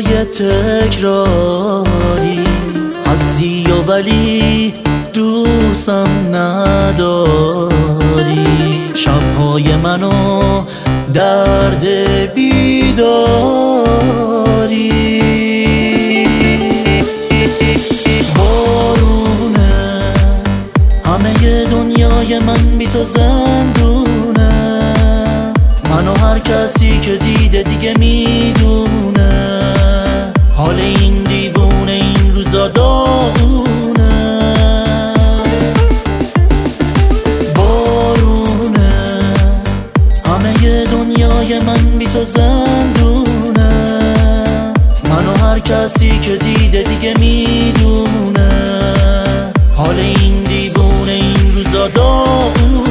روزای تکراری هستی و ولی دوستم نداری. شبهای منو درد بیداری. بارونه همه دنیای من بی تو زندونه. منو هر کسی که دیده دیگه میدونه. حال این دیوونه این روزا داغونه. بارونه همه دنیای من بی تو زندونه. منو هر کسی که دیده دیگه میدونه. حال این دیوونه این روزا داغونه.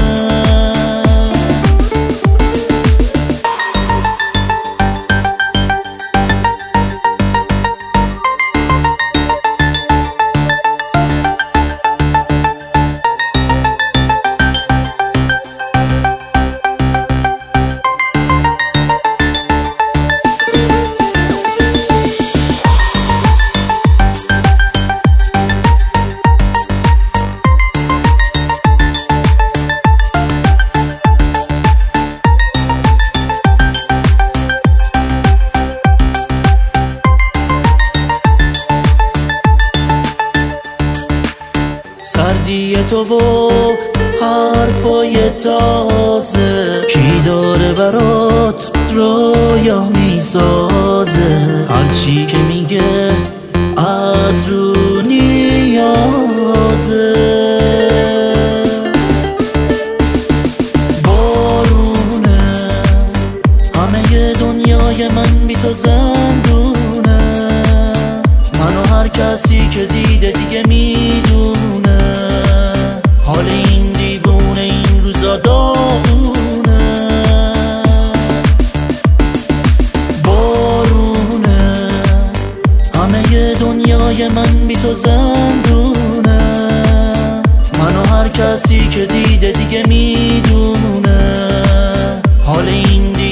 سردی تو و حرفای تازه کی داره برات رویا میسازه. هرچی که میگه از رو نیازه. بارونه همه دنیای من بی تو زندونه. منو هر کسی که دیده دیگه میدونه. حال این دیوونه این روزا داغونه. بارونه همه دنیای من بی تو زندونه. منو هر کسی که دیده دیگه میدونه. حال این